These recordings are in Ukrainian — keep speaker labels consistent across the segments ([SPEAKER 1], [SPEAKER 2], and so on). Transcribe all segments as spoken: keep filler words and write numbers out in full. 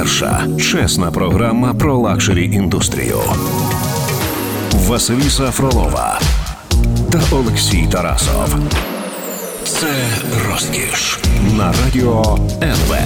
[SPEAKER 1] Перша чесна програма про лакшері-індустрію. Василіса Фролова та Олексій Тарасов. Це розкіш на радіо ен ве.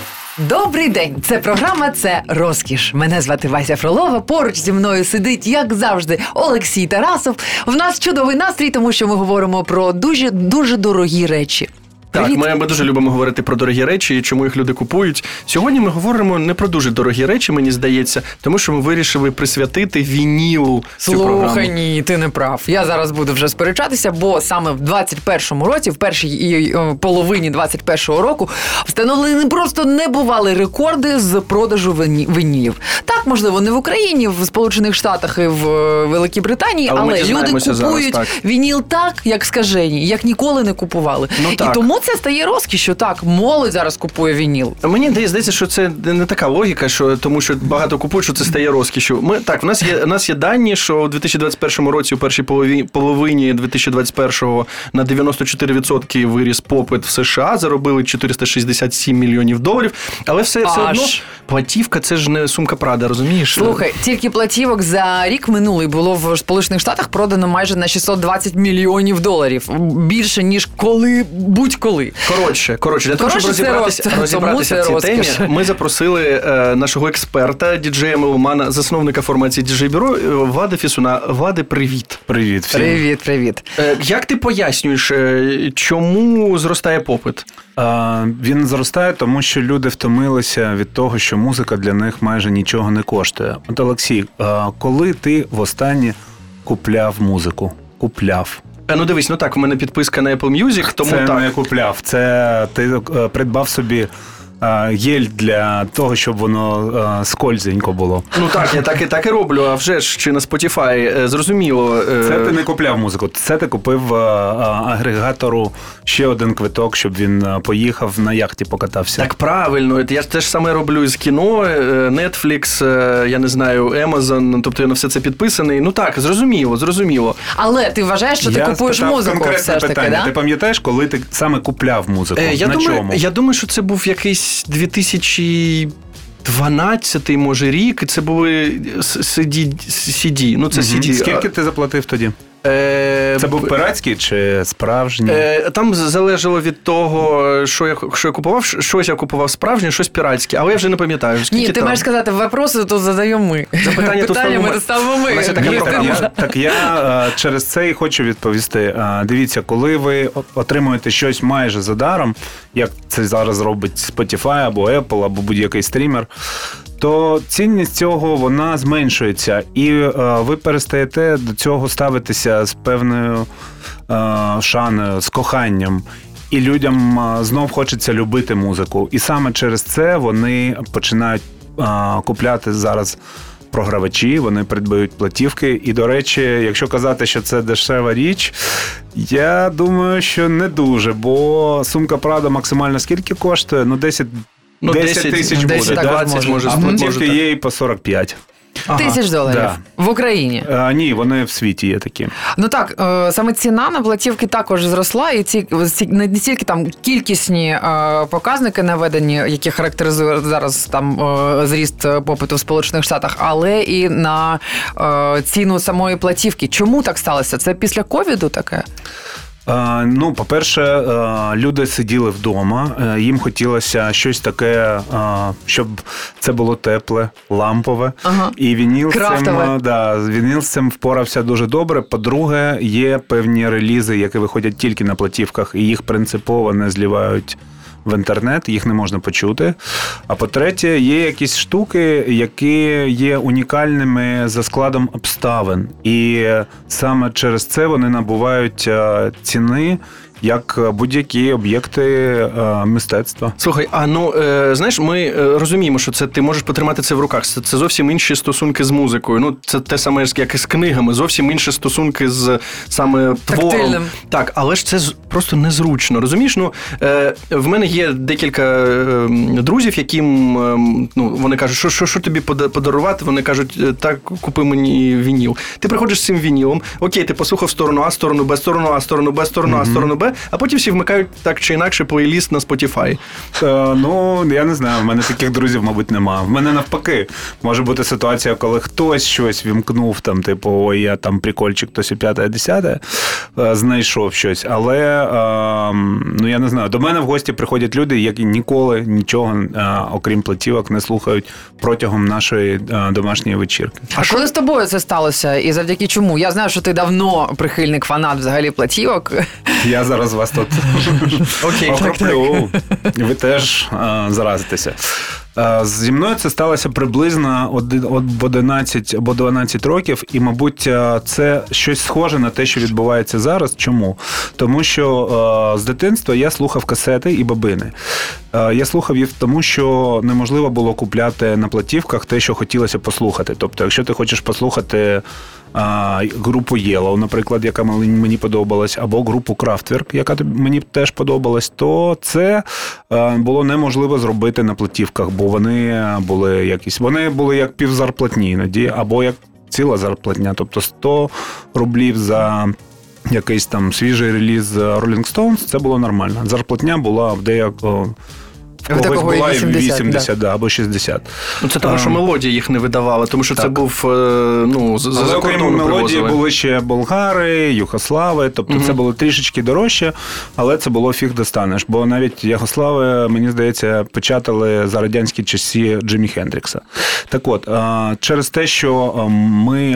[SPEAKER 2] Добрий день! Це програма «Це розкіш». Мене звати Вася Фролова. Поруч зі мною сидить, як завжди, Олексій Тарасов. В нас чудовий настрій, тому що ми говоримо про дуже, дуже дорогі речі.
[SPEAKER 3] Так, ми, ми дуже любимо говорити про дорогі речі і чому їх люди купують. Сьогодні ми говоримо не про дуже дорогі речі, мені здається, тому що ми вирішили присвятити вінілу цю програму.
[SPEAKER 2] Слухай, ні, ти не прав. Я зараз буду вже сперечатися, бо саме в двадцять першому році, в першій половині двадцять першого року, встановлені просто небувалі рекорди з продажу вінілів. Так, можливо, не в Україні, в Сполучених Штатах і в Великій Британії, але, але люди купують зараз, так. вініл так, як скажені, як ніколи не купували.
[SPEAKER 3] Ну,
[SPEAKER 2] і тому це стає розкішю, так, молодь зараз купує вініл.
[SPEAKER 3] Мені здається, що це не така логіка, що тому що багато купують, що це стає розкішю. Ми так, в нас є, в нас є дані, що у дві тисячі двадцять першому році, у першій половині, половині дві тисячі двадцять першого на дев'яносто чотири відсотки виріс попит в США, заробили чотириста шістдесят сім мільйонів доларів, але все, все одно платівка, це ж не сумка Прада, розумієш?
[SPEAKER 2] Слухай, тільки платівок за рік минулий було в Сполучених Штатах продано майже на шістсот двадцять мільйонів доларів. Більше, ніж коли, будь-коли.
[SPEAKER 3] Коротше, коротше, для того, щоб розібратися, розібратися в цій темі, ми запросили е, нашого експерта, діджея-меломана, засновника формації діджей-бюро Влада Фісуна. Влади, привіт.
[SPEAKER 4] Привіт всім.
[SPEAKER 2] Привіт, привіт.
[SPEAKER 3] Е, як ти пояснюєш, е, чому зростає попит?
[SPEAKER 4] Е, він зростає, тому що люди втомилися від того, що музика для них майже нічого не коштує. От, Олексій, е, коли ти востаннє купляв музику? Купляв.
[SPEAKER 3] Ну, дивись, ну так, в мене підписка на Apple Music, тому
[SPEAKER 4] це
[SPEAKER 3] так.
[SPEAKER 4] Це не купляв, це ти придбав собі гель для того, щоб воно скользенько було.
[SPEAKER 3] Ну так, я так і так і роблю, а вже ж чи на Spotify, зрозуміло.
[SPEAKER 4] Це ти не купляв музику, це ти купив агрегатору ще один квиток, щоб він поїхав на яхті покатався.
[SPEAKER 3] Так правильно, я ж теж саме роблю з кіно, Netflix, я не знаю, Amazon, тобто я на все це підписаний. Ну так, зрозуміло, зрозуміло.
[SPEAKER 2] Але ти вважаєш, що ти
[SPEAKER 4] я
[SPEAKER 2] купуєш музику все ж таки, да?
[SPEAKER 4] Ти пам'ятаєш, коли ти саме купляв музику?
[SPEAKER 3] Е, я
[SPEAKER 4] на
[SPEAKER 3] думаю,
[SPEAKER 4] чому?
[SPEAKER 3] Я думаю, що це був якийсь дві тисячі дванадцятий, може, рік, і це були сі ді. Ну, це
[SPEAKER 4] угу.
[SPEAKER 3] сі ді.
[SPEAKER 4] Скільки ти заплатив тоді?
[SPEAKER 3] Е,
[SPEAKER 4] це був пиратський чи справжній?
[SPEAKER 3] Е, там залежало від того, що я, що я купував. Щось я купував справжнє, щось пиратське. Але я вже не пам'ятаю, скільки.
[SPEAKER 2] Ні, ти
[SPEAKER 3] там.
[SPEAKER 2] маєш сказати, вопроси тут задаємо ми.
[SPEAKER 3] Запитання тут
[SPEAKER 2] ставимо ми.
[SPEAKER 3] ми.
[SPEAKER 4] Так, я, так я через це і хочу відповісти. Дивіться, коли ви отримуєте щось майже за даром, як це зараз робить Spotify або Apple, або будь-який стрімер, то цінність цього, вона зменшується. І е, ви перестаєте до цього ставитися з певною е, шаною, з коханням. І людям е, знов хочеться любити музику. І саме через це вони починають е, купляти зараз програвачі, вони придбають платівки. І, до речі, якщо казати, що це дешева річ, я думаю, що не дуже. Бо сумка Прада максимально скільки коштує? Ну, десять
[SPEAKER 3] Ну,
[SPEAKER 4] десять тисяч буде,
[SPEAKER 3] двадцять може.
[SPEAKER 4] А платівки є і по сорок п'ять.
[SPEAKER 2] Ага. Тисяч доларів да. В Україні?
[SPEAKER 4] А, ні, вони в світі є такі.
[SPEAKER 2] Ну так, саме ціна на платівки також зросла, і ці не тільки там кількісні показники наведені, які характеризують зараз там зріст попиту в Сполучених Штатах, але і на ціну самої платівки. Чому так сталося? Це після ковіду таке?
[SPEAKER 4] Ну, по-перше, люди сиділи вдома, їм хотілося щось таке, щоб це було тепле, лампове.
[SPEAKER 2] Ага.
[SPEAKER 4] І вініл
[SPEAKER 2] з цим,
[SPEAKER 4] да, вініл з цим впорався дуже добре. По-друге, є певні релізи, які виходять тільки на платівках, і їх принципово не зливають в інтернет, їх не можна почути. А по-третє, є якісь штуки, які є унікальними за складом обставин. І саме через це вони набувають ціни, як будь-які об'єкти е, мистецтва.
[SPEAKER 3] Слухай, а ну, е, знаєш, ми е, розуміємо, що це ти можеш потримати це в руках. Це, це зовсім інші стосунки з музикою. Ну, це те саме, як і з книгами. Зовсім інші стосунки з саме твором.
[SPEAKER 2] Тактильним.
[SPEAKER 3] Так, але ж це просто незручно. Розумієш? Ну, е, в мене є декілька е, друзів, яким е, ну, вони кажуть, що, що, що тобі подарувати? Вони кажуть, так, купи мені вініл. Ти приходиш з цим вінілом, окей, ти послухав сторону А, сторону Б, сторону А, сторону Б, сторону А, сторону Б, да? А потім всі вмикають так чи інакше плейліст на Spotify.
[SPEAKER 4] Е, ну, я не знаю, в мене таких друзів, мабуть, нема. В мене навпаки. Може бути ситуація, коли хтось щось вімкнув, там, типу, ой, я там прикольчик, то сі п'яте, десяте, знайшов щось. Але, е, ну, я не знаю, до мене в гості приходять люди, які ніколи нічого, е, окрім платівок, не слухають протягом нашої е, домашньої вечірки.
[SPEAKER 2] А коли з тобою це сталося? І завдяки чому? Я знаю, що ти давно прихильник, фанат взагалі платівок.
[SPEAKER 4] Я зараз вас тут окроплю. Ви теж е, заразитеся. Е, зі мною це сталося приблизно об одинадцять або дванадцять років, і, мабуть, це щось схоже на те, що відбувається зараз. Чому? Тому що е, з дитинства я слухав касети і бобини. Е, я слухав їх тому, що неможливо було купляти на платівках те, що хотілося послухати. Тобто, якщо ти хочеш послухати а, групу Yellow, наприклад, яка мені подобалась, або групу Kraftwerk, яка мені теж подобалась, то це а, було неможливо зробити на платівках, бо вони були якісь, вони були як півзарплатні іноді, або як ціла зарплатня, тобто сто рублів за якийсь там свіжий реліз Rolling Stones, це було нормально. Зарплатня була в деякого в когось була і вісімдесят, да. Да, або шістдесят.
[SPEAKER 3] Ну, це тому, що мелодії їх не видавали, тому що так. Це був, ну, за
[SPEAKER 4] Але окрім мелодії
[SPEAKER 3] привозили.
[SPEAKER 4] Були ще болгари, югослави, тобто угу. Це було трішечки дорожче, але це було фіг достанеш, бо навіть югослави, мені здається, печатали за радянські часи Джиммі Хендрікса. Так от, через те, що ми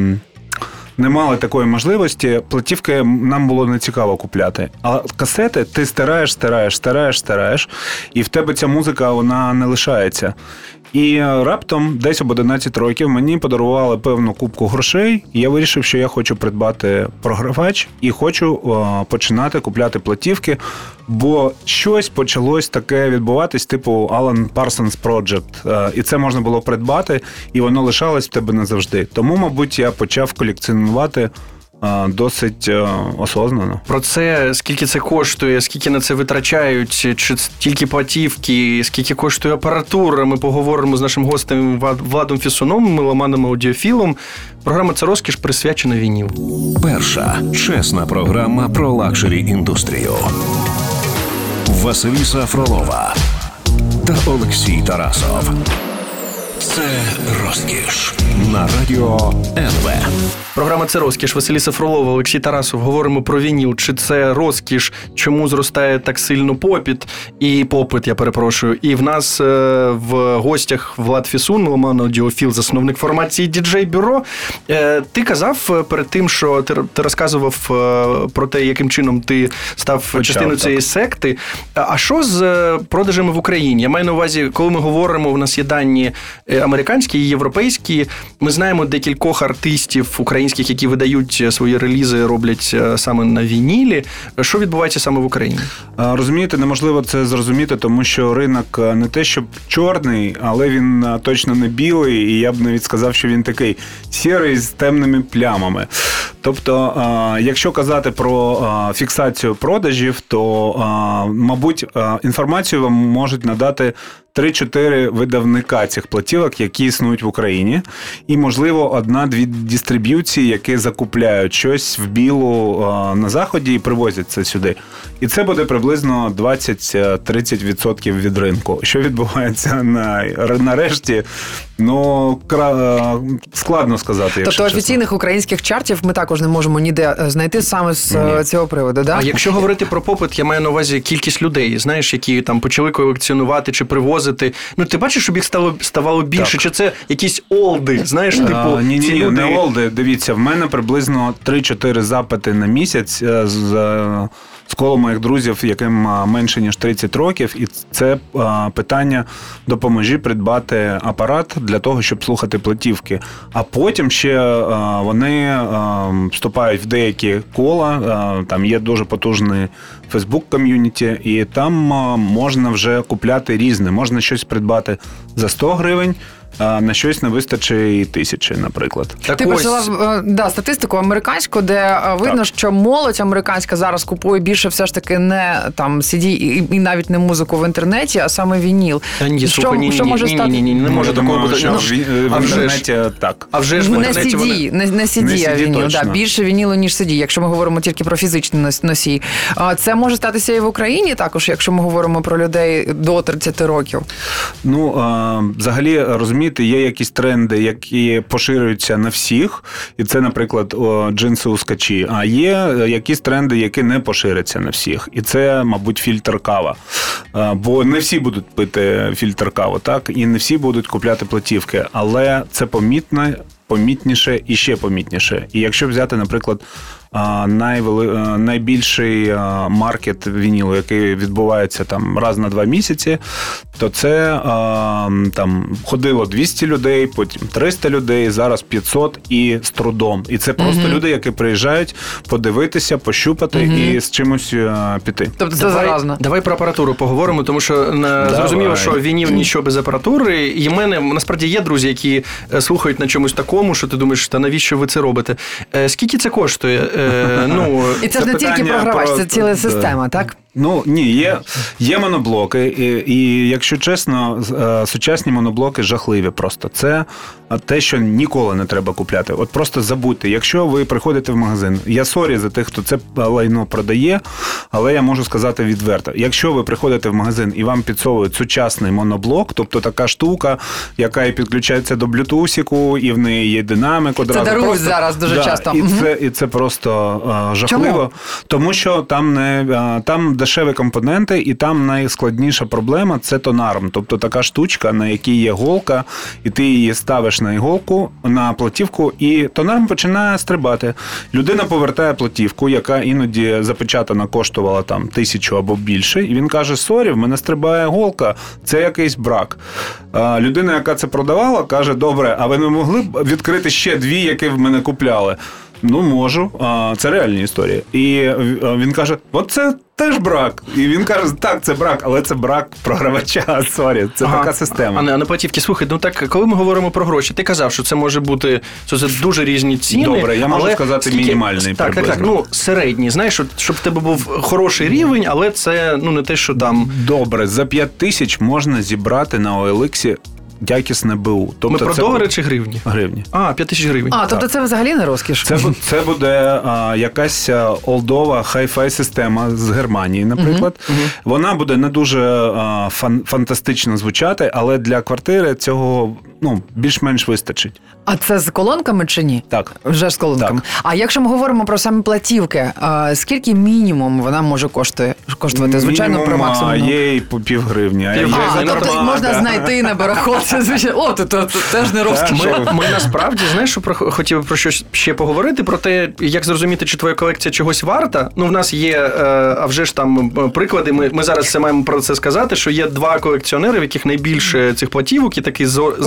[SPEAKER 4] не мали такої можливості, платівки нам було не цікаво купляти. А касети ти стираєш, стираєш, стираєш, стираєш, і в тебе ця музика, вона не лишається. І раптом, десь об одинадцять років, мені подарували певну купку грошей, і я вирішив, що я хочу придбати програвач і хочу о, починати купляти платівки, бо щось почалось таке відбуватись, типу Alan Parsons Project, і це можна було придбати, і воно лишалось в тебе назавжди. Тому, мабуть, я почав колекціонувати досить осознано.
[SPEAKER 3] Про це, скільки це коштує, скільки на це витрачають, чи тільки платівки, скільки коштує апаратура, ми поговоримо з нашим гостем Владом Фісуном, меломаном аудіофілом. Програма «Це розкіш» присвячена вінілу.
[SPEAKER 1] Перша чесна програма про лакшері-індустрію. Василіса Фролова та Олексій Тарасов. Це розкіш на радіо ен ве.
[SPEAKER 3] Програма «Це розкіш». Василіса Фролова, Олексій Тарасов. Говоримо про вініл. Чи це розкіш? Чому зростає так сильно попит? І попит, я перепрошую. І в нас е, в гостях Влад Фісун, меломан аудіофіл, засновник формації ді джей Bureau. Е, ти казав перед тим, що ти, ти розказував е, про те, яким чином ти став Почав, частиною цієї секти. А що з продажами в Україні? Я маю на увазі, коли ми говоримо, у нас є дані американські і європейські. Ми знаємо декількох артистів українських, які видають свої релізи, роблять саме на вінілі. Що відбувається саме в Україні?
[SPEAKER 4] Розумієте, неможливо це зрозуміти, тому що ринок не те, що чорний, але він точно не білий, і я б навіть сказав, що він такий сірий з темними плямами. Тобто, якщо казати про фіксацію продажів, то, мабуть, інформацію вам можуть надати три-чотири видавника цих платівок, які існують в Україні. І, можливо, одна-дві дистриб'юції, які закупляють щось в білу на Заході і привозять це сюди. І це буде приблизно двадцять-тридцять відсотків від ринку. Що відбувається на, нарешті, ну, складно сказати, якщо
[SPEAKER 2] Тобто офіційних
[SPEAKER 4] чесно.
[SPEAKER 2] Українських чартів ми також не можемо ніде знайти саме з Ні. цього приводу, да?
[SPEAKER 3] А якщо говорити про попит, я маю на увазі кількість людей, знаєш, які там почали колекціонувати чи привозити. Ну, ти бачиш, щоб їх стало, ставало більше? Так. Чи це якісь олди, знаєш, типу,
[SPEAKER 4] ні,
[SPEAKER 3] ці
[SPEAKER 4] ні,
[SPEAKER 3] люди?
[SPEAKER 4] Не олди. Дивіться, в мене приблизно три-чотири запити на місяць з... з коло моїх друзів, яким менше, ніж тридцять років, і це а, питання допоможі придбати апарат для того, щоб слухати платівки. А потім ще а, вони а, вступають в деякі кола, а, там є дуже потужний Facebook-ком'юніті, і там а, можна вже купляти різне. Можна щось придбати за сто гривень, на щось не вистачить тисячі, наприклад.
[SPEAKER 2] Так Ти ось... почала да, статистику американську, де видно, так. що молодь американська зараз купує більше все ж таки не там сі ді і, і навіть не музику в інтернеті, а саме вініл.
[SPEAKER 3] Та ні,
[SPEAKER 2] що,
[SPEAKER 3] слухай, ні,
[SPEAKER 2] що
[SPEAKER 3] ні,
[SPEAKER 2] може
[SPEAKER 3] ні,
[SPEAKER 2] стати?
[SPEAKER 3] Ні, ні, ні, не може такого бути.
[SPEAKER 4] Що
[SPEAKER 3] ну,
[SPEAKER 4] в, в інтернеті так.
[SPEAKER 3] А вже ж в інтернеті
[SPEAKER 2] не сі ді,
[SPEAKER 3] вони...
[SPEAKER 2] не, не сі ді,
[SPEAKER 4] не
[SPEAKER 2] а вініл.
[SPEAKER 4] точно.
[SPEAKER 2] Да, більше вінілу, ніж сі ді, якщо ми говоримо тільки про фізичні носії. Це може статися і в Україні також, якщо ми говоримо про людей до тридцять років?
[SPEAKER 4] Ну, взагалі, розумієте, є якісь тренди, які поширюються на всіх, і це, наприклад, джинси ускачі, а є якісь тренди, які не поширяться на всіх, і це, мабуть, фільтр кава. Бо не всі будуть пити фільтр каву, так, і не всі будуть купляти платівки, але це помітно, помітніше і ще помітніше. І якщо взяти, наприклад, найвели... найбільший маркет вінілу, який відбувається там раз на два місяці, то це там ходило двісті людей, потім триста людей, зараз п'ятсот і з трудом. І це просто mm-hmm. люди, які приїжджають подивитися, пощупати mm-hmm. і з чимось піти.
[SPEAKER 2] Тобто це
[SPEAKER 3] давай,
[SPEAKER 2] заразно.
[SPEAKER 3] Давай про апаратуру поговоримо, тому що давай. Зрозуміло, що вініл ніщо без апаратури. І в мене, насправді, є друзі, які слухають на чомусь такому, що ти думаєш, та навіщо ви це робите? Скільки це коштує? Ну,
[SPEAKER 2] і це ж не тільки програвач, це ціла система, так?
[SPEAKER 4] Ну, ні, є, є моноблоки, і, і, якщо чесно, сучасні моноблоки жахливі просто. Це те, що ніколи не треба купляти. От просто забудьте. Якщо ви приходите в магазин, я сорі за тих, хто це лайно продає, але я можу сказати відверто. Якщо ви приходите в магазин і вам підсовують сучасний моноблок, тобто така штука, яка і підключається до блютусіку, і в неї є динамик одразу.
[SPEAKER 2] Це дарують
[SPEAKER 4] просто,
[SPEAKER 2] зараз дуже
[SPEAKER 4] да,
[SPEAKER 2] часто.
[SPEAKER 4] І, угу. це, і це просто а, жахливо. Чому? Тому що там не а, там дешеві компоненти, і там найскладніша проблема – це тонарм. Тобто така штучка, на якій є голка, і ти її ставиш на іголку, на платівку, і тонарм починає стрибати. Людина повертає платівку, яка іноді запечатана коштувала там тисячу або більше, і він каже: сорі, в мене стрибає голка, це якийсь брак. А людина, яка це продавала, каже: добре, а ви не могли б відкрити ще дві, які в мене купляли? Ну, можу. Це реальні історії. І він каже: от це теж брак. І він каже: так, це брак, але це брак програвача, сорі, це ага. така система.
[SPEAKER 3] А не, а на платівки, слухай, ну так, коли ми говоримо про гроші, ти казав, що це може бути, що це дуже різні ціни.
[SPEAKER 4] Добре, я можу
[SPEAKER 3] але
[SPEAKER 4] сказати
[SPEAKER 3] скільки...
[SPEAKER 4] мінімальний
[SPEAKER 3] так,
[SPEAKER 4] приблизно.
[SPEAKER 3] Так, так, ну, середній, знаєш, щоб в тебе був хороший рівень, але це, ну, не те, що там...
[SPEAKER 4] Добре, за п'ять тисяч можна зібрати на о ел ікс якісне БУ. Тобто
[SPEAKER 3] ми про
[SPEAKER 4] це
[SPEAKER 3] долари
[SPEAKER 4] буде...
[SPEAKER 3] чи гривні?
[SPEAKER 4] Гривні.
[SPEAKER 3] А, п'ять тисяч гривень.
[SPEAKER 2] А, тобто так. Це взагалі не розкіш?
[SPEAKER 4] Це, це буде а, якась олдова хай-фай система з Германії, наприклад. Uh-huh. Uh-huh. Вона буде не дуже а, фан, фантастично звучати, але для квартири цього, ну, більш-менш вистачить.
[SPEAKER 2] А це з колонками чи ні?
[SPEAKER 4] Так.
[SPEAKER 2] Вже з колонками. Так. А якщо ми говоримо про самі платівки, а, скільки мінімум вона може коштує, коштувати? Звичайно,
[SPEAKER 4] мінімум,
[SPEAKER 2] про максимум.
[SPEAKER 4] А, є і по пів гривні. А,
[SPEAKER 2] пів а, тобто нормально. Можна знайти на барахолці. О, то, то, то теж не розкіш.
[SPEAKER 3] Ми, ми насправді, знаєш, що про, хотів про щось ще поговорити, про те, як зрозуміти, чи твоя колекція чогось варта. Ну, в нас є, а вже ж там приклади, ми, ми зараз це маємо про це сказати, що є два колекціонери, в яких найбільше цих платівок, і такий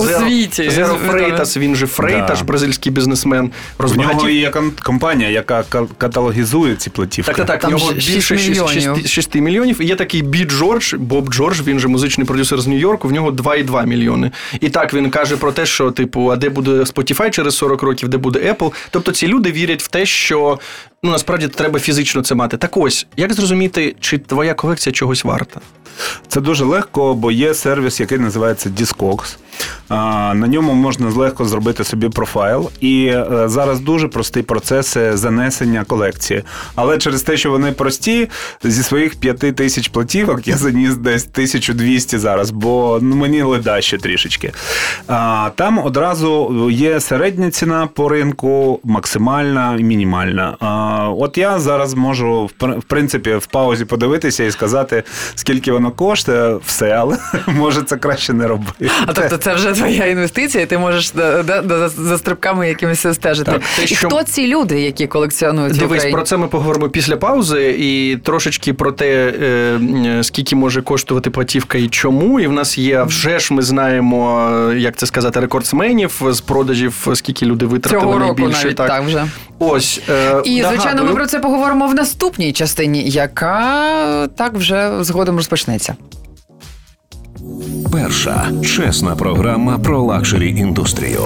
[SPEAKER 3] Zero Freitas, він же Freitas, да. Бразильський бізнесмен.
[SPEAKER 4] В нього є компанія, яка каталогізує ці платівки.
[SPEAKER 3] Так, так, так. В нього більше шість мільйонів. І є такий Бі Джордж, Боб Джордж, він же музичний продюсер з Нью-Йорку, в нього два цілих два мільйони. І так він каже про те, що, типу, а де буде Spotify через сорок років, де буде Apple. Тобто ці люди вірять в те, що, ну, насправді треба фізично це мати. Так ось, як зрозуміти, чи твоя колекція чогось варта?
[SPEAKER 4] Це дуже легко, бо є сервіс, який називається Discogs. На ньому можна легко зробити собі профайл. І зараз дуже простий процес занесення колекції. Але через те, що вони прості, зі своїх п'яти тисяч платівок я заніс десь тисячу двісті зараз, бо ну, мені леда ще трішечки. Там одразу є середня ціна по ринку, максимальна і мінімальна. От я зараз можу, в принципі, в паузі подивитися і сказати, скільки воно коштує, все, але може це краще не робити.
[SPEAKER 2] А тобто це вже твоя інвестиція, і ти можеш да, да, да, за стрибками якимось стежити. Так, те, і що... хто ці люди, які колекціонують
[SPEAKER 3] Дивись,
[SPEAKER 2] в Україні?
[SPEAKER 3] Про це ми поговоримо після паузи, і трошечки про те, е, скільки може коштувати платівка і чому. І в нас є, вже ж ми знаємо, як це сказати, рекордсменів з продажів, скільки люди витратили
[SPEAKER 2] цього
[SPEAKER 3] найбільше.
[SPEAKER 2] Року навіть, так, так вже.
[SPEAKER 3] Ось. Е,
[SPEAKER 2] і,
[SPEAKER 3] нагадую.
[SPEAKER 2] звичайно, ми про це поговоримо в наступній частині, яка так вже згодом розпочнеться.
[SPEAKER 1] Перша чесна програма про лакшері індустрію.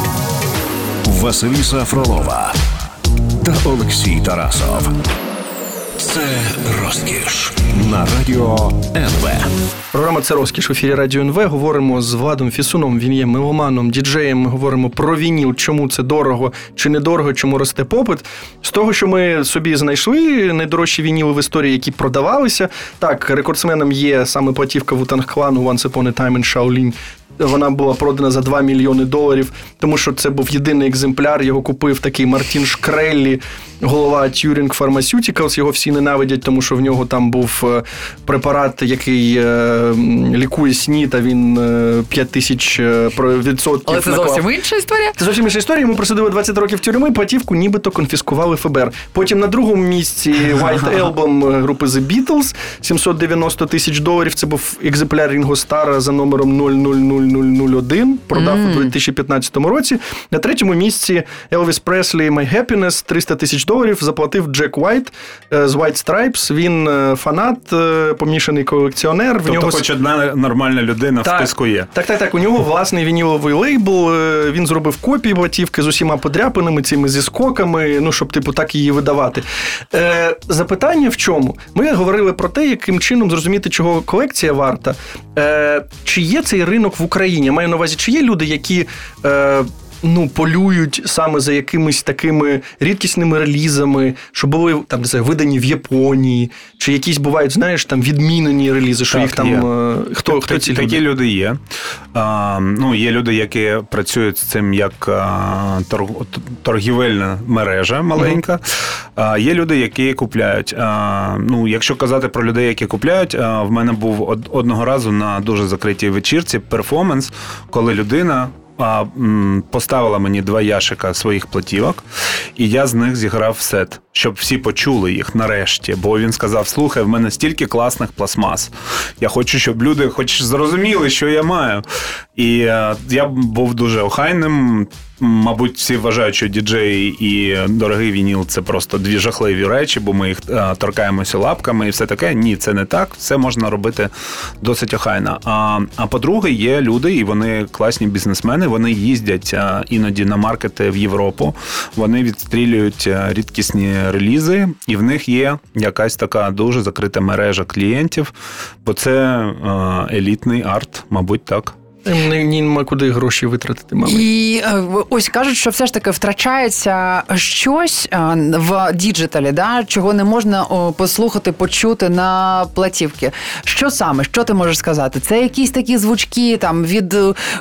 [SPEAKER 1] Василіса Фролова та Олексій Тарасов. Це розкіш на радіо ен ве.
[SPEAKER 3] Програма «Це розкіш» в ефірі Радіо ен ве. Говоримо з Владом Фісуном, він є меломаном, діджеєм. Ми говоримо про вініл, чому це дорого чи недорого, чому росте попит. З того, що ми собі знайшли, найдорожчі вініли в історії, які продавалися. Так, рекордсменом є саме платівка Wu-Tang Clan «Once Upon a Time in Shaolin». Вона була продана за два мільйони доларів, тому що це був єдиний екземпляр, його купив такий Мартін Шкреллі, голова Turing Pharmaceuticals, його всі ненавидять, тому що в нього там був препарат, який лікує снід, а він п'ять тисяч відсотків
[SPEAKER 2] Але це
[SPEAKER 3] наклав.
[SPEAKER 2] зовсім інша історія?
[SPEAKER 3] Це зовсім інша історія, йому присудили двадцять років тюрми, платівку нібито конфіскували еф бе ер. Потім на другому місці White Album групи The Beatles, сімсот дев'яносто тисяч доларів, це був екземпляр Рінго Стара за номером нуль нуль нуль нуль нуль один, продав mm. у дві тисячі п'ятнадцятому році. На третьому місці Elvis Presley My Happiness, триста тисяч доларів, заплатив Джек Уайт з White Stripes. Він фанат, помішаний колекціонер.
[SPEAKER 4] Тобто
[SPEAKER 3] в нього...
[SPEAKER 4] хоч одна нормальна людина
[SPEAKER 3] так,
[SPEAKER 4] в списку є.
[SPEAKER 3] Так, так, так. У нього власний вініловий лейбл, він зробив копії платівки з усіма подряпинами, цими зі скоками, ну, щоб, типу, так її видавати. Е, запитання в чому? Ми говорили про те, яким чином зрозуміти, чого колекція варта. Е, чи є цей ринок в Україні? Я маю на увазі, чи є люди, які... Е, ну, полюють саме за якимись такими рідкісними релізами, що були там, не знаю, видані в Японії, чи якісь бувають, знаєш, там відмінені релізи, що
[SPEAKER 4] так,
[SPEAKER 3] їх там...
[SPEAKER 4] Є.
[SPEAKER 3] Хто,
[SPEAKER 4] так,
[SPEAKER 3] хто ці
[SPEAKER 4] такі
[SPEAKER 3] люди?
[SPEAKER 4] Такі люди є. А, ну, є люди, які працюють з цим як а, торг, торгівельна мережа маленька. Uh-huh. А, є люди, які купляють. А, ну, якщо казати про людей, які купляють, а, в мене був од, одного разу на дуже закритій вечірці перформанс, коли людина поставила мені два ящика своїх платівок, і я з них зіграв сет, щоб всі почули їх нарешті. Бо він сказав, слухай, в мене стільки класних пластмас. Я хочу, щоб люди хоч зрозуміли, що я маю. І я був дуже охайним. Мабуть, всі вважають, що діджей і дорогий вініл – це просто дві жахливі речі, бо ми їх торкаємося лапками і все таке. Ні, це не так. Все можна робити досить охайно. А, а по-друге, є люди, і вони класні бізнесмени, вони їздять іноді на маркети в Європу, вони відстрілюють рідкісні релізи, і в них є якась така дуже закрита мережа клієнтів, бо це елітний арт, мабуть, так.
[SPEAKER 3] Нема куди гроші витратити, мабуть.
[SPEAKER 2] І ось кажуть, що все ж таки втрачається щось в діджиталі, да, чого не можна послухати, почути на платівки. Що саме? Що ти можеш сказати? Це якісь такі звучки там від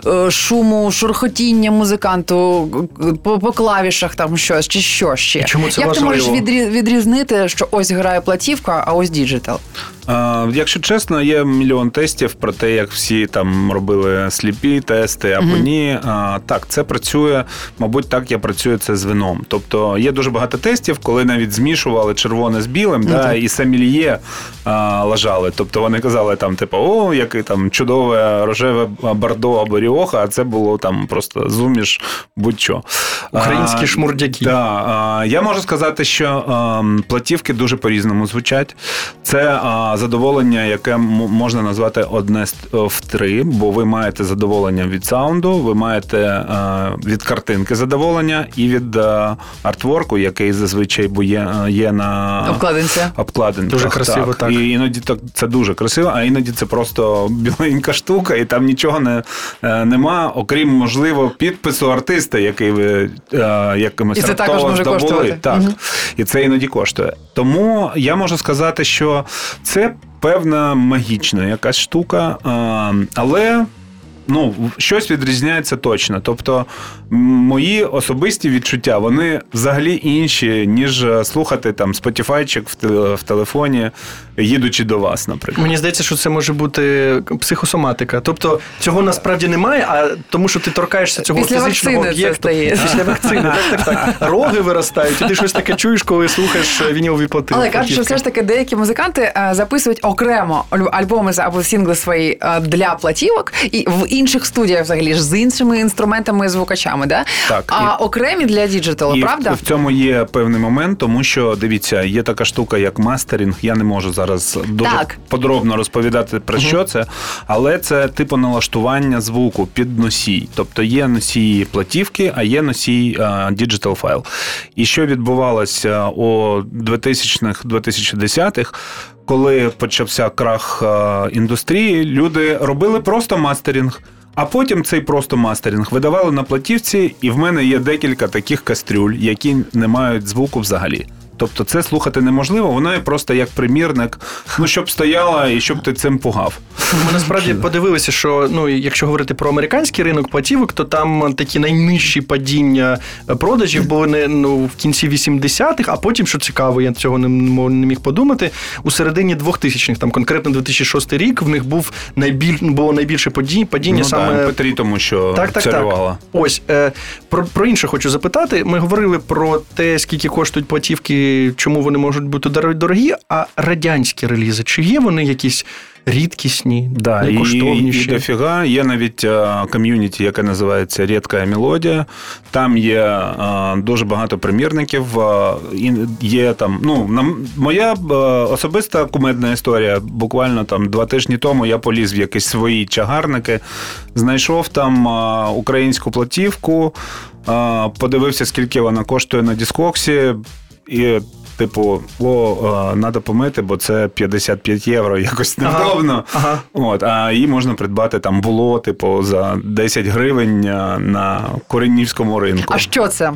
[SPEAKER 2] шуму, шурхотіння музиканту по, по клавішах там щось, чи що ще?
[SPEAKER 3] Чому це
[SPEAKER 2] Як
[SPEAKER 3] важливо?
[SPEAKER 2] ти можеш відрізнити, що ось грає платівка, а ось діджитал?
[SPEAKER 4] А, якщо чесно, є мільйон тестів про те, як всі там робили сліпі тести, або mm-hmm. ні. А, так, це працює, мабуть, так я працюю це з вином. Тобто є дуже багато тестів, коли навіть змішували червоне з білим, mm-hmm. да, і сомельє а, лажали. Тобто вони казали там, типу, о, яке там чудове рожеве бордо або ріоха, а це було там просто зуміш будь-що.
[SPEAKER 3] Українські а, шмурдяки.
[SPEAKER 4] Да, а, я можу сказати, що а, платівки дуже по-різному звучать. Це а, задоволення, яке м- можна назвати одне в три, бо ви маєте задоволення від саунду, ви маєте е, від картинки задоволення і від е, артворку, який зазвичай є, є на
[SPEAKER 2] обкладинці.
[SPEAKER 4] обкладинках.
[SPEAKER 3] Дуже красиво, так. так.
[SPEAKER 4] І іноді так, це дуже красиво, а іноді це просто біленька штука, і там нічого не, е, нема, окрім, можливо, підпису артиста, який ви е, якимось раптово здобули. Так. Угу. І це іноді коштує. Тому я можу сказати, що це певна магічна якась штука, але ну, щось відрізняється точно. Тобто мої особисті відчуття, вони взагалі інші, ніж слухати там Spotify-чик в телефоні, їдучи до вас, наприклад.
[SPEAKER 3] Мені здається, що це може бути психосоматика. Тобто цього насправді немає, а тому, що ти торкаєшся цього
[SPEAKER 2] після
[SPEAKER 3] фізичного об'єкту. Після вакцини. Так, так, так. Роги виростають, і ти щось таке чуєш, коли слухаєш вінілові платівки.
[SPEAKER 2] Але кажуть, що все ж таки деякі музиканти записують окремо альбоми або сингли свої для платівок, і в інших студіях взагалі ж з іншими інструментами і звукачами, да?
[SPEAKER 4] Так.
[SPEAKER 2] А
[SPEAKER 4] І...
[SPEAKER 2] окремі для діджиталу,
[SPEAKER 4] і
[SPEAKER 2] правда?
[SPEAKER 4] В, в цьому є певний момент, тому що, дивіться, є така штука, як мастерінг. Я не можу зараз дуже
[SPEAKER 2] так.
[SPEAKER 4] подробно розповідати про uh-huh. що це, але це типу налаштування звуку під носій. Тобто є носії платівки, а є носій діджитал файл. І що відбувалося у двохтисячних-дві тисячі десятих, коли почався крах індустрії, люди робили просто мастерінг. А потім цей просто мастерінг видавали на платівці, і в мене є декілька таких кастрюль, які не мають звуку взагалі. Тобто це слухати неможливо, вона є просто як примірник, ну, щоб стояла і щоб ти цим пугав.
[SPEAKER 3] Ми насправді подивилися, що, ну, якщо говорити про американський ринок платівок, то там такі найнижчі падіння продажів були не, ну, в кінці вісімдесятих, а потім, що цікаво, я цього не, не міг подумати, у середині двохтисячних, там конкретно дві тисячі шостий рік, в них був найбіль, було найбільше падіння, падіння
[SPEAKER 4] ну,
[SPEAKER 3] саме...
[SPEAKER 4] Ну так, Петрі, тому що
[SPEAKER 3] так, так,
[SPEAKER 4] царювала.
[SPEAKER 3] Так. Ось, е, про, про інше хочу запитати. Ми говорили про те, скільки коштують платівки, чому вони можуть бути дорогі, а радянські релізи, чи є вони якісь рідкісні,
[SPEAKER 4] да,
[SPEAKER 3] найкоштовніші?
[SPEAKER 4] І, і дофіга. Є навіть ком'юніті, яке називається «Рідка мелодія». Там є а, дуже багато примірників. А, і є там, ну, на, моя а, особиста кумедна історія. Буквально там два тижні тому я поліз в якісь свої чагарники, знайшов там а, українську платівку, а, подивився, скільки вона коштує на Дискоксі, і типу, о, треба помити, бо це п'ятдесят п'ять євро, якось невдобно. Ага, ага. От, а її можна придбати там було, типу, за десять гривень на Коренівському ринку.
[SPEAKER 2] А що це?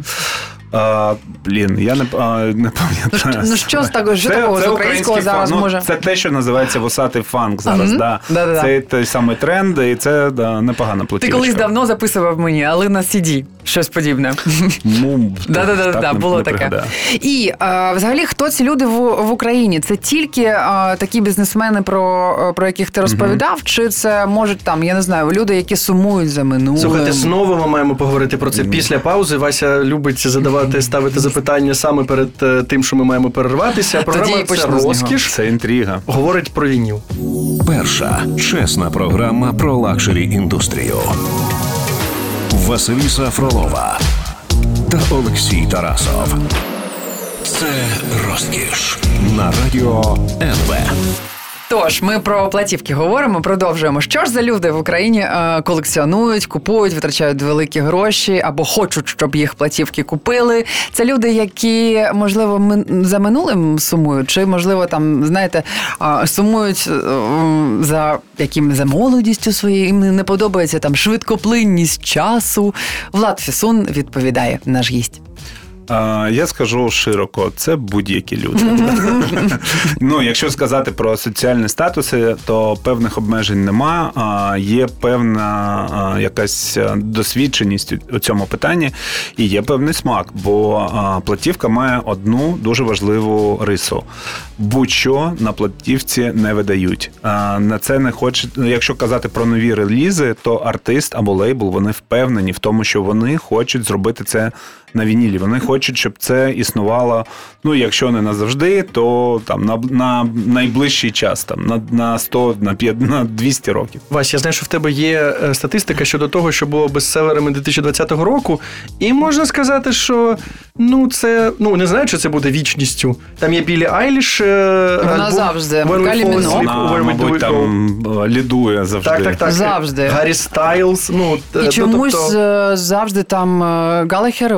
[SPEAKER 4] А, блін, я не, а, не пам'ятаю.
[SPEAKER 2] Ну, що з такого, що
[SPEAKER 4] це,
[SPEAKER 2] такого
[SPEAKER 4] це
[SPEAKER 2] з українського зараз
[SPEAKER 4] фан.
[SPEAKER 2] може?
[SPEAKER 4] Ну, це те, що називається вусатий фанк зараз.
[SPEAKER 2] Ага.
[SPEAKER 4] Да.
[SPEAKER 2] Да-да-да.
[SPEAKER 4] Це той самий тренд, і це да, непогана платівочка.
[SPEAKER 2] Ти колись давно записував мені, але на сі ді, щось подібне.
[SPEAKER 4] Ну,
[SPEAKER 2] да-да-да, було
[SPEAKER 4] не
[SPEAKER 2] таке.
[SPEAKER 4] Пригадаю.
[SPEAKER 2] І а, взагалі, хто ці люди в, в Україні? Це тільки а, такі бізнесмени, про, про яких ти розповідав, mm-hmm. чи це можуть там, я не знаю, люди, які сумують за минулим?
[SPEAKER 3] Слухайте, знову ми маємо поговорити про це після паузи. Вася любить задавати, ставити запитання саме перед тим, що ми маємо перерватися. Програма «Це розкіш».
[SPEAKER 4] Це інтрига.
[SPEAKER 3] Говорить про вініл.
[SPEAKER 1] Перша чесна програма про лакшері-індустрію. Василіса Фролова та Олексій Тарасов. Це розкіш на радіо ен ве.
[SPEAKER 2] Тож, ми про платівки говоримо, продовжуємо. Що ж за люди в Україні е, колекціонують, купують, витрачають великі гроші або хочуть, щоб їх платівки купили? Це люди, які, можливо, ми, за минулим сумують, чи, можливо, там, знаєте, е, сумують е, за яким за молодістю своєю, їм не подобається там швидкоплинність часу. Влад Фісун відповідає, наш гість.
[SPEAKER 4] Я скажу широко, це будь-які люди. Ну, якщо сказати про соціальні статуси, то певних обмежень нема, є певна якась досвідченість у цьому питанні і є певний смак, бо платівка має одну дуже важливу рису. Будь-що на платівці не видають. На це не хочуть, якщо казати про нові релізи, то артист або лейбл, вони впевнені в тому, що вони хочуть зробити це на вінілі. Вони хочуть, щоб це існувало, ну, якщо не назавжди, то там на, на найближчий час, там, на, на сто, на п'ятдесят, на двісті років.
[SPEAKER 3] Вась, я знаю, що в тебе є статистика щодо того, що було бестселерами дві тисячі двадцятого року, і можна сказати, що, ну, це, ну, не знаю, чи це буде вічністю. Там є Білі Айліш,
[SPEAKER 2] вона завжди,
[SPEAKER 3] Калі Мінок.
[SPEAKER 4] Мабуть, там лідує завжди.
[SPEAKER 3] Так, так, так.
[SPEAKER 2] Завжди.
[SPEAKER 3] Гаррі Стайлз, ну,
[SPEAKER 2] і чомусь
[SPEAKER 3] тобто...
[SPEAKER 2] завжди там Галахер,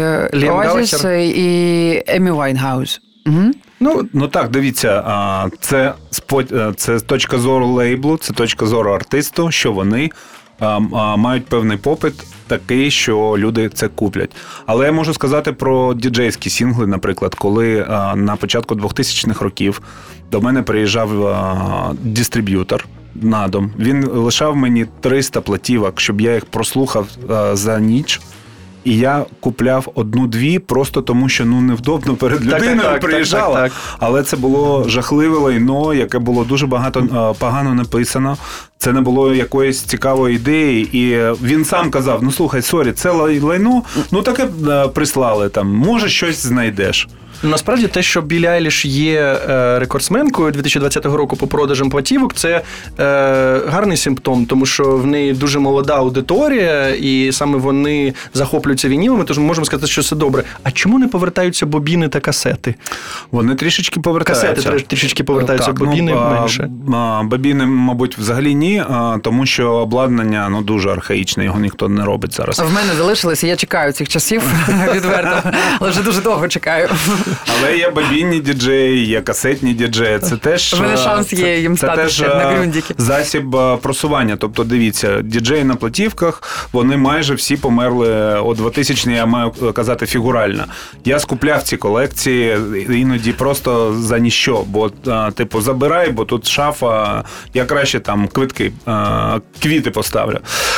[SPEAKER 2] Оазіс і Емі Вайнхаус. Угу.
[SPEAKER 4] Ну, ну так, дивіться, це, це точка зору лейблу, це точка зору артисту, що вони мають певний попит такий, що люди це куплять. Але я можу сказати про діджейські сінгли, наприклад, коли на початку двохтисячних років до мене приїжджав дистриб'ютор на дом. Він лишав мені триста платівок, щоб я їх прослухав за ніч. І я купляв одну-дві просто тому, що ну невдобно перед людиною так, так, приїжджала. Так, так, так. Але це було жахливе лайно, яке було дуже багато погано написано. Це не було якоїсь цікавої ідеї. І він сам казав, ну слухай, сорі, це лайно, ну таке прислали там, може щось знайдеш.
[SPEAKER 3] Насправді те, що Біллі Айліш є е, рекордсменкою дві тисячі двадцятого року по продажам платівок, це е, гарний симптом, тому що в неї дуже молода аудиторія, і саме вони захоплюються вінілами, тож ми можемо сказати, що все добре. А чому не повертаються бобіни та касети?
[SPEAKER 4] Вони трішечки повертаються.
[SPEAKER 3] Касети трішечки повертаються,
[SPEAKER 4] так,
[SPEAKER 3] бобіни
[SPEAKER 4] ну,
[SPEAKER 3] менше.
[SPEAKER 4] А, бобіни, мабуть, взагалі ні, а, тому що обладнання ну, дуже архаїчне, його ніхто не робить зараз.
[SPEAKER 2] В мене залишилося, я чекаю цих часів відверто, але вже дуже довго чекаю.
[SPEAKER 4] Але є бобінні діджеї, є касетні діджеї. Це теж,
[SPEAKER 2] в мене шанс є їм
[SPEAKER 4] це
[SPEAKER 2] стати
[SPEAKER 4] теж
[SPEAKER 2] ще на ґрюндіки.
[SPEAKER 4] Засіб просування. Тобто, дивіться, діджеї на платівках, вони майже всі померли о двотисячні, я маю казати фігурально. Я скупляв ці колекції іноді просто за ніщо, бо, типу, забирай, бо тут шафа, я краще там квитки, квіти поставлю.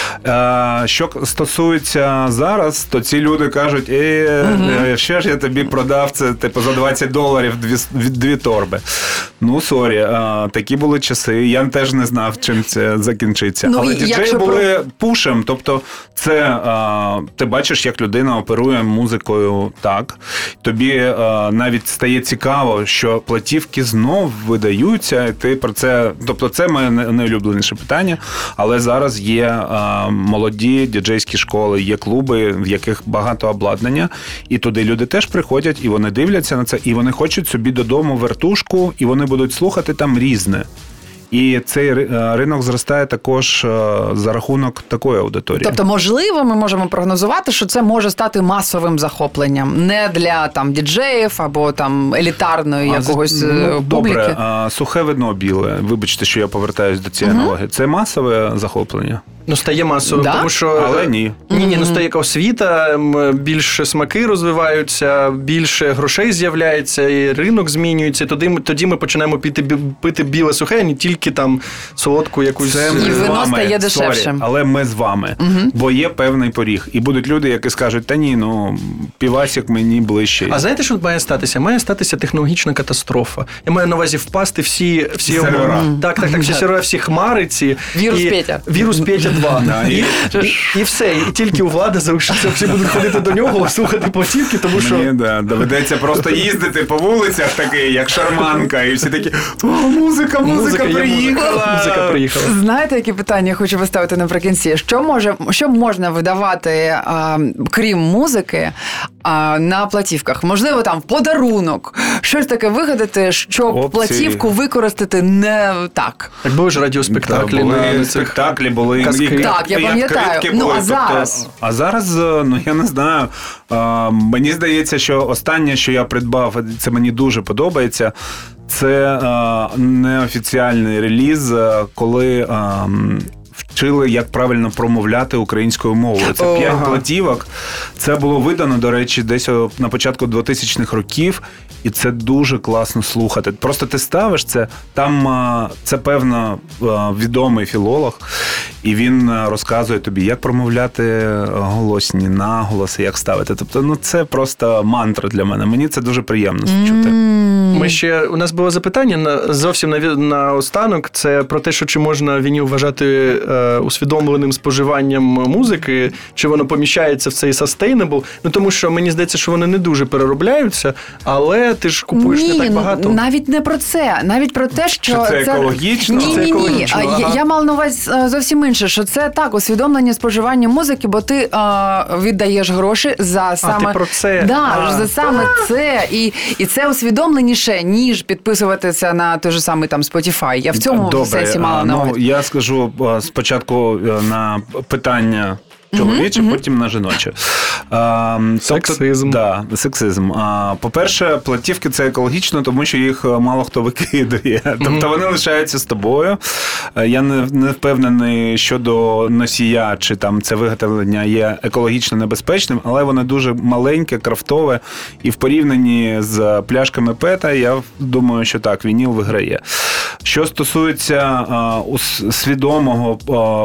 [SPEAKER 4] Що стосується зараз, то ці люди кажуть, е, угу. що ж я тобі продав це, типу, за двадцять доларів дві, дві торби. Ну, сорі, такі були часи. Я теж не знав, чим це закінчиться.
[SPEAKER 2] Ну,
[SPEAKER 4] але діджеї були про... пушем. Тобто, це а, ти бачиш, як людина оперує музикою так. Тобі а, навіть стає цікаво, що платівки знов видаються. І ти про це... Тобто, це моє найулюбленіше питання. Але зараз є а, молоді діджейські школи, є клуби, в яких багато обладнання. І туди люди теж приходять, і вони дивляться на це, і вони хочуть собі додому вертушку, і вони будуть слухати там різне. І цей ринок зростає також за рахунок такої аудиторії.
[SPEAKER 2] Тобто, можливо, ми можемо прогнозувати, що це може стати масовим захопленням. Не для там діджеїв або там елітарної а, якогось ну, публіки.
[SPEAKER 4] Добре, а, сухе вино біле. Вибачте, що я повертаюсь до цієї угу. аналогії. Це масове захоплення?
[SPEAKER 3] Ну, стає масовим,
[SPEAKER 2] да?
[SPEAKER 3] тому що...
[SPEAKER 4] Але ні.
[SPEAKER 3] Ні, ні, ну стає як освіта, більше смаки розвиваються, більше грошей з'являється, і ринок змінюється, тоді ми, тоді ми починаємо пити, пити біле сухе, а не тільки там солодку якусь...
[SPEAKER 2] Це і вино стає дешевшим.
[SPEAKER 4] Але ми з вами, угу. бо є певний поріг. І будуть люди, які скажуть, та ні, ну, півасик мені ближче.
[SPEAKER 3] А знаєте, що має статися? Має статися технологічна катастрофа. Я маю на увазі впасти всі... всі
[SPEAKER 4] сервера.
[SPEAKER 3] Так, так, так, всі сервера, всі хмари ці.
[SPEAKER 2] Вірус
[SPEAKER 3] і...
[SPEAKER 2] Петя.
[SPEAKER 3] Вірус Петя два. Да, і, і, і все. І тільки у влади залишиться, всі будуть ходити до нього, слухати платівки, тому що...
[SPEAKER 4] Мені, да, доведеться просто їздити по вулицях такий, як шарманка, і всі такі, о, музика, музика, музика приїхала.
[SPEAKER 3] Музика, музика приїхала.
[SPEAKER 2] Знаєте, які питання я хочу поставити наприкінці? Що може, що можна видавати, а, крім музики, а, на платівках? Можливо, там в подарунок, щось таке вигадати, щоб
[SPEAKER 4] Опції.
[SPEAKER 2] платівку використати не так.
[SPEAKER 3] Так були ж радіоспектаклі.
[SPEAKER 4] Да, були
[SPEAKER 3] на
[SPEAKER 4] спектаклі, були
[SPEAKER 3] казки.
[SPEAKER 2] Так, я пам'ятаю. Ну,
[SPEAKER 4] були.
[SPEAKER 2] а зараз?
[SPEAKER 4] Тобто, а зараз, ну, я не знаю. А, мені здається, що останнє, що я придбав, це мені дуже подобається, це а, неофіціальний реліз, коли... А, вчили, як правильно промовляти українською мовою. Це п'ять ага. платівок. Це було видано, до речі, десь на початку двотисячних років, і це дуже класно слухати. Просто ти ставиш це, там це, певно, відомий філолог, і він розказує тобі, як промовляти голосні, наголоси, як ставити. Тобто, ну, це просто мантра для мене. Мені це дуже приємно чути.
[SPEAKER 3] Ми ще, у нас було запитання на, зовсім на, на останок, це про те, що чи можна вініл вважати е, усвідомленим споживанням музики, чи воно поміщається в цей sustainable. Ну, тому що мені здається, що вони не дуже переробляються, але ти ж купуєш
[SPEAKER 2] ні,
[SPEAKER 3] не так багато.
[SPEAKER 2] Навіть не про це, навіть про те, що...
[SPEAKER 4] Чи це, це... екологічно?
[SPEAKER 2] Ні,
[SPEAKER 3] це
[SPEAKER 2] ні,
[SPEAKER 3] екологічно,
[SPEAKER 2] ні.
[SPEAKER 3] ага.
[SPEAKER 2] Я, я мала на увазі зовсім інше, що це так, усвідомлення споживання музики, бо ти а, віддаєш гроші за саме...
[SPEAKER 3] А, ти про це?
[SPEAKER 2] Да,
[SPEAKER 3] а.
[SPEAKER 2] за саме це. І, і це усвідомленіше, ніж підписуватися на той же самий там Spotify. Я в цьому
[SPEAKER 4] Добре,
[SPEAKER 2] сенсі мала на увазі.
[SPEAKER 4] Ну, я скажу спочатку на питання чоловіче, uh-huh, потім uh-huh. на жіноче. А,
[SPEAKER 3] сексизм.
[SPEAKER 4] Тобто, да, сексизм. А, по-перше, платівки – це екологічно, тому що їх мало хто викидає. Uh-huh. Тобто вони лишаються з тобою. Я не, не впевнений щодо носія, чи там це виготовлення є екологічно небезпечним, але воно дуже маленьке, крафтове. І в порівнянні з пляшками пета, я думаю, що так, вініл виграє. Що стосується а, свідомого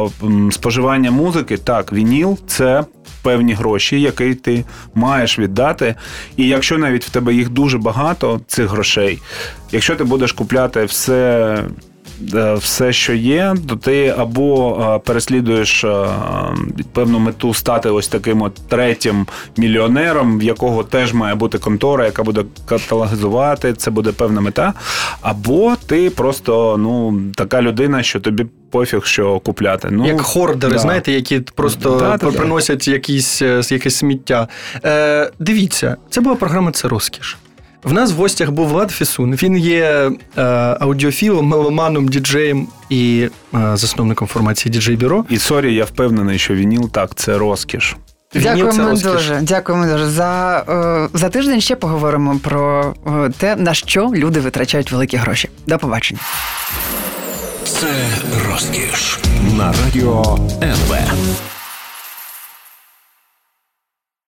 [SPEAKER 4] а, споживання музики, так, вініл – це певні гроші, які ти маєш віддати. І якщо навіть в тебе їх дуже багато, цих грошей, якщо ти будеш купляти все все, що є, то ти або переслідуєш певну мету стати ось таким от третім мільйонером, в якого теж має бути контора, яка буде каталогізувати, це буде певна мета, або ти просто, ну, така людина, що тобі пофіг, що купляти. Ну,
[SPEAKER 3] як хордери,
[SPEAKER 4] да.
[SPEAKER 3] знаєте, які просто
[SPEAKER 4] да, да,
[SPEAKER 3] приносять да. якісь, якесь сміття. Е, дивіться, це була програма «Це розкіш». В нас в гостях був Влад Фісун. Він є е, аудіофілом, меломаном, діджеєм і е, засновником формації «Діджей-бюро».
[SPEAKER 4] І, сорі, я впевнений, що вініл, так, це розкіш.
[SPEAKER 2] Дякуємо дуже. Дякуємо дуже. За, е, за тиждень ще поговоримо про е, те, на що люди витрачають великі гроші. До побачення.
[SPEAKER 1] Це розкіш на радіо ен ве.